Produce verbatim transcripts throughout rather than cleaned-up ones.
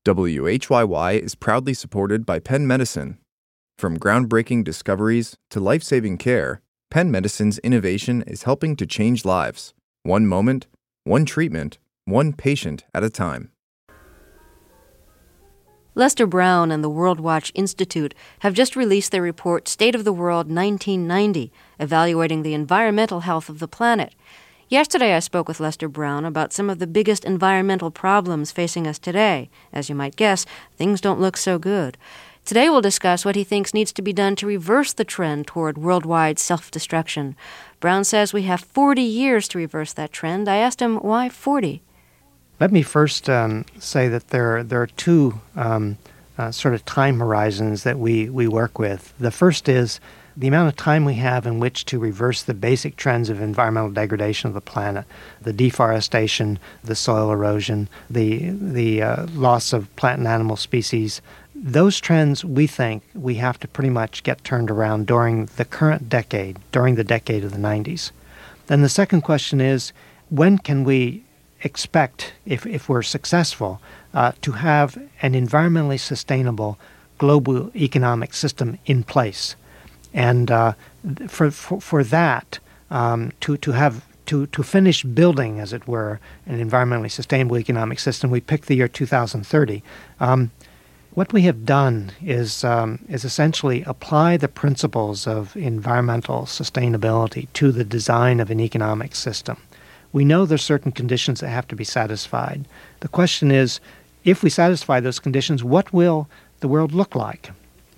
W H Y Y is proudly supported by Penn Medicine. From groundbreaking discoveries to life-saving care, Penn Medicine's innovation is helping to change lives, one moment, one treatment, one patient at a time. Lester Brown and the World Watch Institute have just released their report State of the World nineteen ninety, evaluating the environmental health of the planet. Yesterday I spoke with Lester Brown about some of the biggest environmental problems facing us today. As you might guess, things don't look so good. Today we'll discuss what he thinks needs to be done to reverse the trend toward worldwide self-destruction. Brown says we have forty years to reverse that trend. I asked him, why forty? Let me first um, say that there, there are two um, uh, sort of time horizons that we, we work with. The first is the amount of time we have in which to reverse the basic trends of environmental degradation of the planet, the deforestation, the soil erosion, the, the uh, loss of plant and animal species. Those trends, we think, we have to pretty much get turned around during the current decade, during the decade of the nineties. Then the second question is, when can we expect, if, if we're successful, uh, to have an environmentally sustainable global economic system in place? And uh, for, for for that, um, to to have to to finish building, as it were, an environmentally sustainable economic system, we picked the year two thousand thirty. Um, what we have done is um, is essentially apply the principles of environmental sustainability to the design of an economic system. We know there's certain conditions that have to be satisfied. The question is, if we satisfy those conditions, what will the world look like?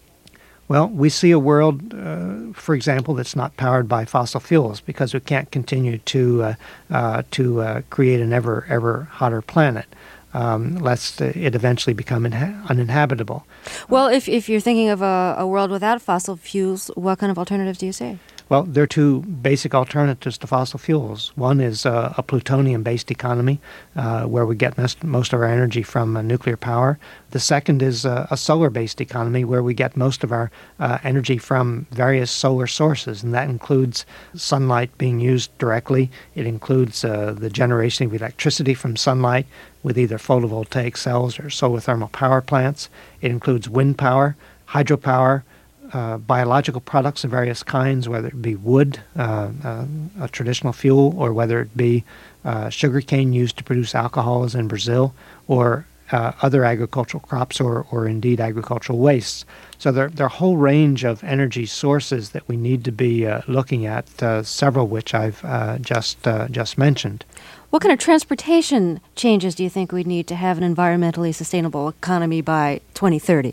Well, we see a world, uh, for example, that's not powered by fossil fuels because we can't continue to uh, uh, to uh, create an ever ever hotter planet, um, lest it eventually become inha- uninhabitable. Well, if if you're thinking of a, a world without fossil fuels, what kind of alternatives do you see? Well, there are two basic alternatives to fossil fuels. One is uh, a plutonium-based economy, uh, where we get most, most of our energy from uh, nuclear power. The second is uh, a solar-based economy, where we get most of our uh, energy from various solar sources, and that includes sunlight being used directly. It includes uh, the generation of electricity from sunlight with either photovoltaic cells or solar thermal power plants. It includes wind power, hydropower, Uh, biological products of various kinds, whether it be wood, uh, uh, a traditional fuel, or whether it be uh, sugarcane used to produce alcohol, as in Brazil, or uh, other agricultural crops, or, or indeed agricultural wastes. So there, there are a whole range of energy sources that we need to be uh, looking at, uh, several of which I've uh, just uh, just mentioned. What kind of transportation changes do you think we'd need to have an environmentally sustainable economy by twenty thirty?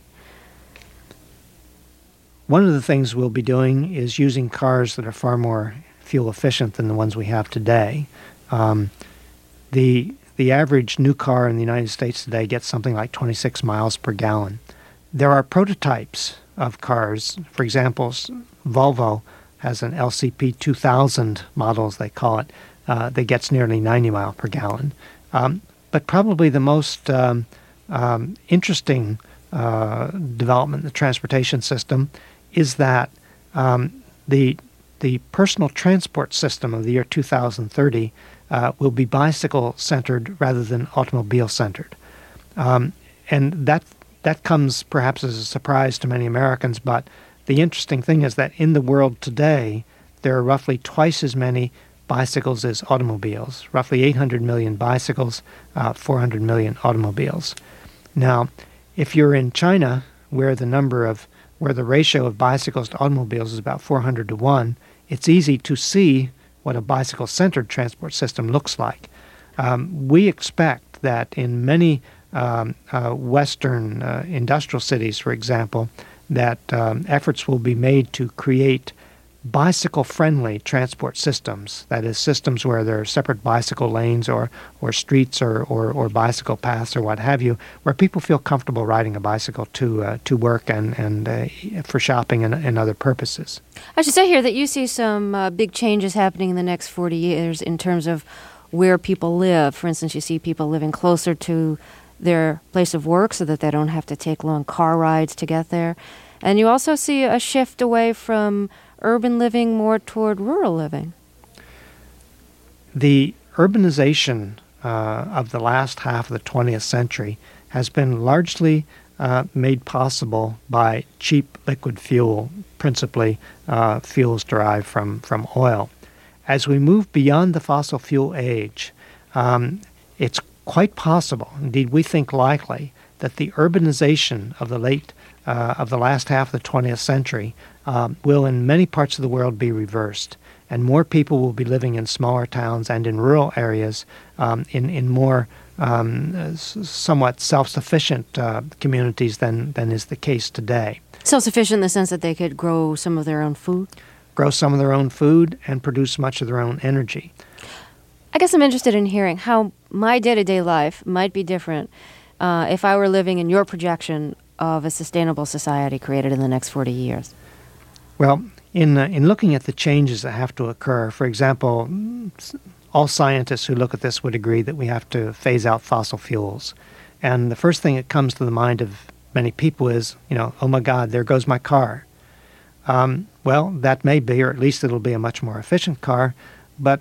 One of the things we'll be doing is using cars that are far more fuel efficient than the ones we have today. Um, the the average new car in the United States today gets something like twenty-six miles per gallon. There are prototypes of cars. For example, Volvo has an L C P two thousand model, as they call it, uh, that gets nearly ninety miles per gallon. Um, but probably the most um, um, interesting uh, development in the transportation system is that um, the the personal transport system of the year two thousand thirty uh, will be bicycle-centered rather than automobile-centered. Um, and that that comes perhaps as a surprise to many Americans, but the interesting thing is that in the world today, there are roughly twice as many bicycles as automobiles, roughly eight hundred million bicycles, uh, four hundred million automobiles. Now, if you're in China, where the number of where the ratio of bicycles to automobiles is about four hundred to one, it's easy to see what a bicycle-centered transport system looks like. Um, we expect that in many um, uh, Western uh, industrial cities, for example, that um, efforts will be made to create bicycle-friendly transport systems, that is, systems where there are separate bicycle lanes or, or streets or, or, or bicycle paths or what have you, where people feel comfortable riding a bicycle to uh, to work and, and uh, for shopping and, and other purposes. I should say here that you see some uh, big changes happening in the next forty years in terms of where people live. For instance, you see people living closer to their place of work so that they don't have to take long car rides to get there. And you also see a shift away from urban living more toward rural living. The urbanization uh, of the last half of the twentieth century has been largely uh, made possible by cheap liquid fuel, principally uh, fuels derived from, from oil. As we move beyond the fossil fuel age, um, it's quite possible, indeed we think likely, that the urbanization of the late uh, of the last half of the twentieth century um, will in many parts of the world be reversed, and more people will be living in smaller towns and in rural areas um, in, in more um, s- somewhat self-sufficient uh, communities than, than is the case today. Self-sufficient in the sense that they could grow some of their own food? Grow some of their own food and produce much of their own energy. I guess I'm interested in hearing how my day-to-day life might be different uh, if I were living in your projection of a sustainable society created in the next forty years. Well, in, uh, in looking at the changes that have to occur, for example, all scientists who look at this would agree that we have to phase out fossil fuels. And the first thing that comes to the mind of many people is, you know, oh my God, there goes my car. Um, well, that may be, or at least it'll be a much more efficient car, but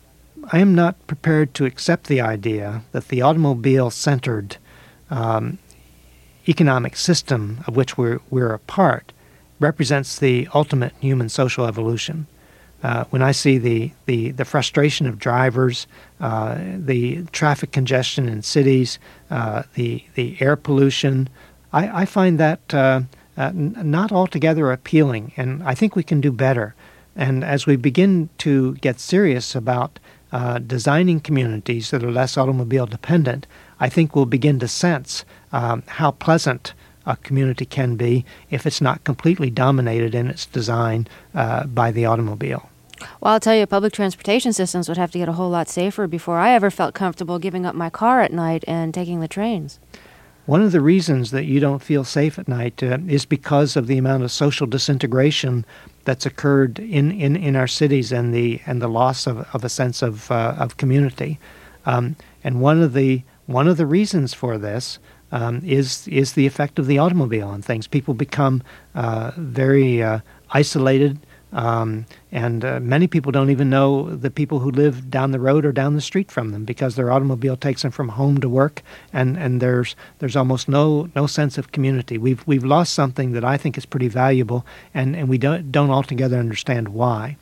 I am not prepared to accept the idea that the automobile-centered um, economic system of which we're, we're a part represents the ultimate human social evolution. Uh, when I see the, the, the frustration of drivers, uh, the traffic congestion in cities, uh, the, the air pollution, I, I find that uh, uh, n- not altogether appealing, and I think we can do better. And as we begin to get serious about uh, designing communities that are less automobile dependent, I think we'll begin to sense um, how pleasant a community can be if it's not completely dominated in its design uh, by the automobile. Well, I'll tell you, public transportation systems would have to get a whole lot safer before I ever felt comfortable giving up my car at night and taking the trains. One of the reasons that you don't feel safe at night uh, is because of the amount of social disintegration that's occurred in, in, in our cities and the and the loss of, of a sense of uh, of community. Um, and one of the one of the reasons for this um, is is the effect of the automobile on things. People become uh, very uh, isolated. Um, and uh, many people don't even know the people who live down the road or down the street from them because their automobile takes them from home to work, and, and there's there's almost no no sense of community. We've we've lost something that I think is pretty valuable, and, and we don't don't altogether understand why.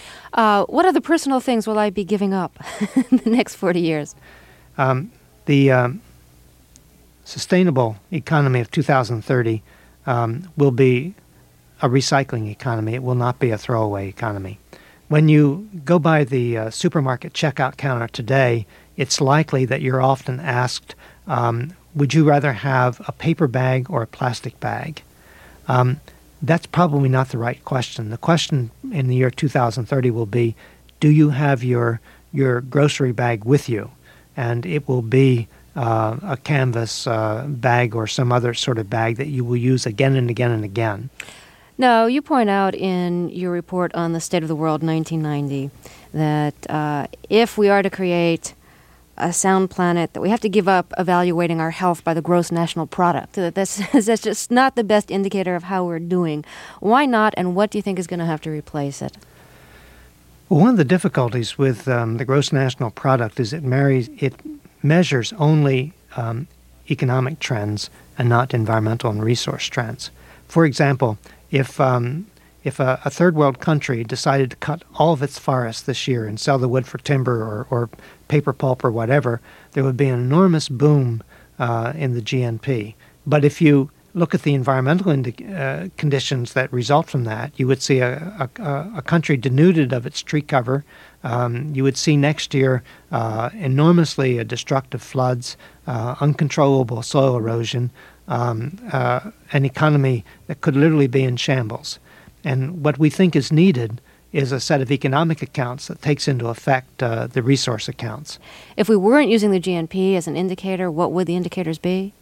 Uh, what other personal things will I be giving up in the next forty years? Um, the um, sustainable economy of two thousand thirty um, will be a recycling economy. It will not be a throwaway economy. When you go by the uh, supermarket checkout counter today, it's likely that you're often asked, um, would you rather have a paper bag or a plastic bag? Um, that's probably not the right question. The question in the year two thousand thirty will be, do you have your your grocery bag with you? And it will be uh, a canvas uh, bag or some other sort of bag that you will use again and again and again. Now, you point out in your report on the State of the World nineteen ninety that uh, if we are to create a sound planet, that we have to give up evaluating our health by the gross national product. That that's, that's just not the best indicator of how we're doing. Why not, and what do you think is going to have to replace it? Well, one of the difficulties with um, the gross national product is it marries, it measures only um, economic trends and not environmental and resource trends. For example, If um, if a, a third world country decided to cut all of its forests this year and sell the wood for timber or, or paper pulp or whatever, there would be an enormous boom uh, in the G N P. But if you look at the environmental indi- uh, conditions that result from that, you would see a, a, a country denuded of its tree cover. Um, you would see next year uh, enormously uh, destructive floods, uh, uncontrollable soil erosion, Um, uh, an economy that could literally be in shambles. And what we think is needed is a set of economic accounts that takes into effect uh, the resource accounts. If we weren't using the G N P as an indicator, what would the indicators be?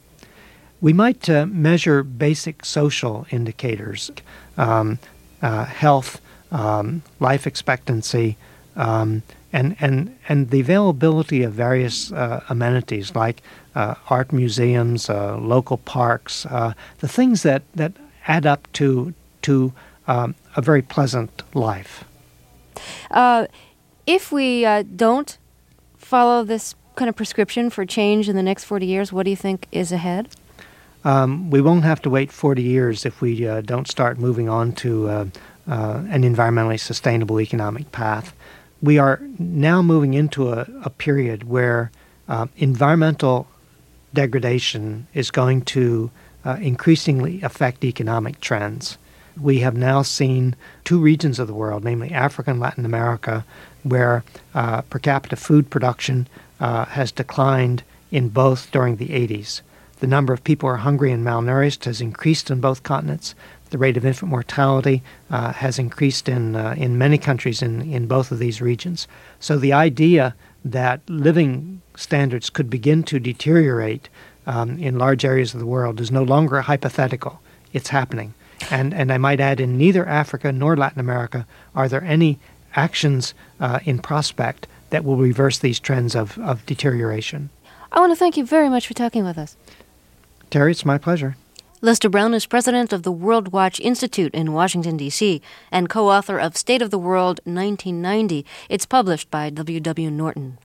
We might uh, measure basic social indicators, um, uh, health, um, life expectancy, um, and, and, and the availability of various uh, amenities like uh, art museums, uh, local parks, uh, the things that, that add up to, to um, a very pleasant life. Uh, if we uh, don't follow this kind of prescription for change in the next forty years? What do you think is ahead? Um, we won't have to wait forty years if we uh, don't start moving on to uh, uh, an environmentally sustainable economic path. We are now moving into a, a period where uh, environmental degradation is going to uh, increasingly affect economic trends. We have now seen two regions of the world, namely Africa and Latin America, where uh, per capita food production uh, has declined in both during the eighties. The number of people who are hungry and malnourished has increased in both continents. The rate of infant mortality uh, has increased in uh, in many countries in, in both of these regions. So the idea that living standards could begin to deteriorate um, in large areas of the world is no longer hypothetical. It's happening. And, and I might add, in neither Africa nor Latin America are there any actions uh, in prospect that will reverse these trends of, of deterioration. I want to thank you very much for talking with us. Terry, it's my pleasure. Lester Brown is president of the World Watch Institute in Washington, D C, and co-author of State of the World nineteen ninety. It's published by W W. Norton.